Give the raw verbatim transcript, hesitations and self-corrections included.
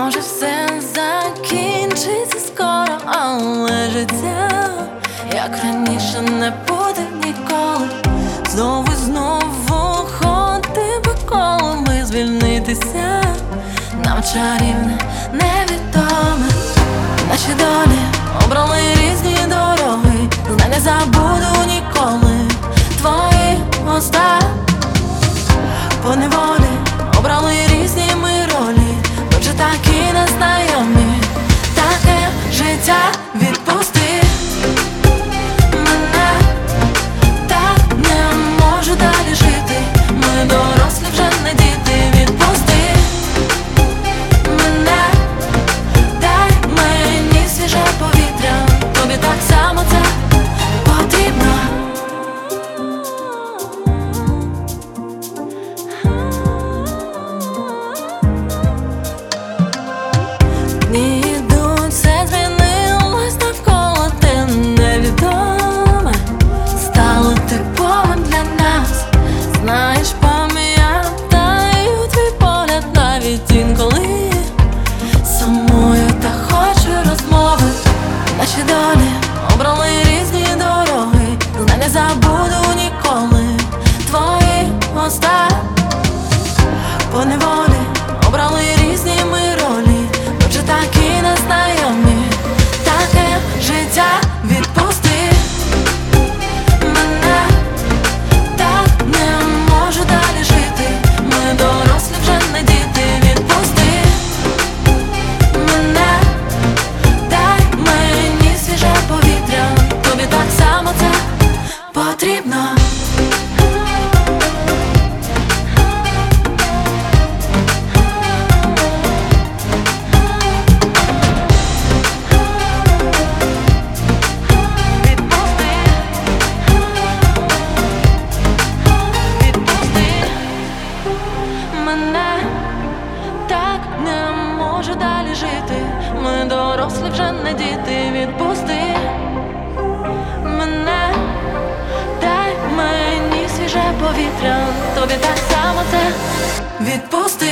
Може все закінчиться скоро, але життя, як раніше, не буде ніколи. Знову і знову ходити по колу, ми звільнитися нам чарівне, невідоме. Наші долі обрали різні дороги, знай не забуду ніколи твої уста. По неволі обрали різні ми ролі, ми вже такі незнайомі. Таке життя, відпусти мене, так не можу далі жити. Ми дорослі, вже не діти. Відпусти мене, дай мені свіже повітря, тобі так само це потрібно. Дні йдуть, все змінилось навколо, те невідоме стало типовим для нас. Знаєш, пам'ятаю твій погляд навіть інколи сумую та хочу розмови. Наші долі обрали різні дороги, знай не забуду ніколи твої уста. По неволі обрали різні ми ролі, ми вже такі незнайомі. Таке життя, відпусти мене, так не можу далі жити. Ми дорослі, вже не діти. Відпусти мене, дай мені свіже повітря, тобі так само це потрібно. Мене, так не можу далі жити. Ми дорослі, вже не діти. Відпусти мене, дай мені свіже повітря, тобі так само це відпусти.